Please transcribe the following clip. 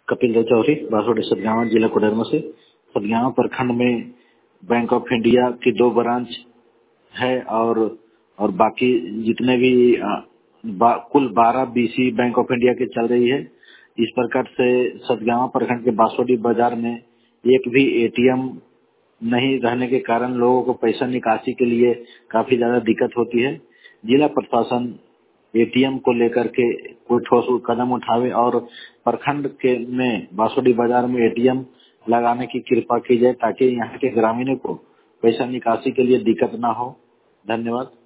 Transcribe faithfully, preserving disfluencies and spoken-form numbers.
कपिल देव चौधरी, बासोडी सतगावा, जिला कोडरमा से। सतगावा प्रखंड में बैंक ऑफ इंडिया की दो ब्रांच है और और बाकी जितने भी बा, कुल बारह बीसी बैंक ऑफ इंडिया की चल रही है। इस प्रकार से सतगावा प्रखंड के बासोडी बाजार में एक भी एटीएम नहीं रहने के कारण लोगों को पैसा निकासी के लिए काफी ज्यादा दिक्कत होती है। जिला प्रशासन एटीएम को लेकर के कोई ठोस कदम उठावे और प्रखंड के में बासोडी बाजार में एटीएम लगाने की कृपा की जाए ताकि यहाँ के ग्रामीणों को पैसा निकासी के लिए दिक्कत ना हो। धन्यवाद।